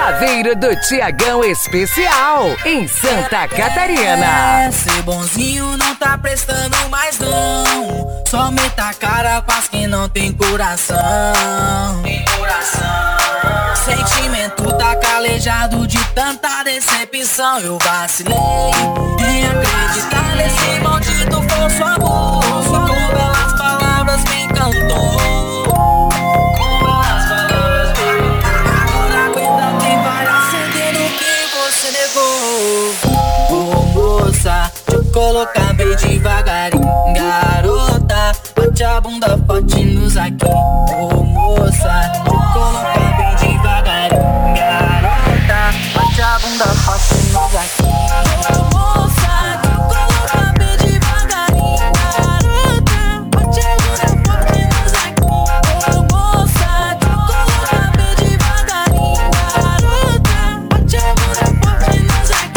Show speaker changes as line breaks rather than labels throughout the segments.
Chaveiro do Tiagão Especial, em Santa Catarina.
Ser bonzinho não tá prestando mais não. Só meta a cara com as que não tem coração. Sentimento tá calejado de tanta decepção. Eu vacilei em acreditar nesse maldito falso amor. Com belas palavras me encantou. Colocar bem devagarinho, garota, bate a bunda forte nos aqui. Ô moça, colocar bem devagarinho, garota, bate a bunda forte nos aqui. Ô moça, colocar bem devagarinho, garota, bate a bunda forte nos aqui. Ô moça, colocar bem devagarinho, garota, bate a bunda forte nos aqui.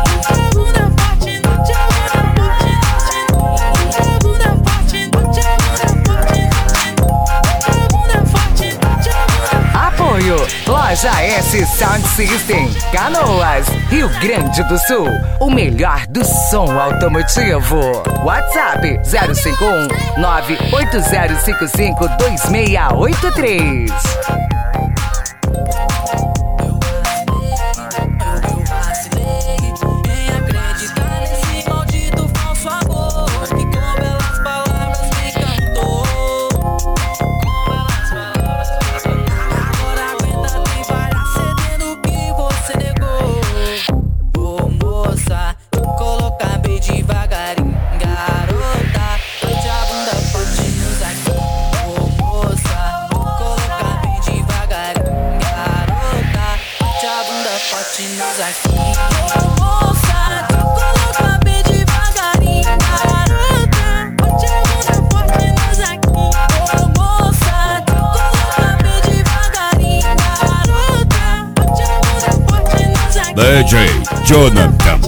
Apoio Loja S Sound System, Canoas, Rio Grande do Sul. O melhor do som automotivo. WhatsApp 051 98055 2683.
DJ Jonathan.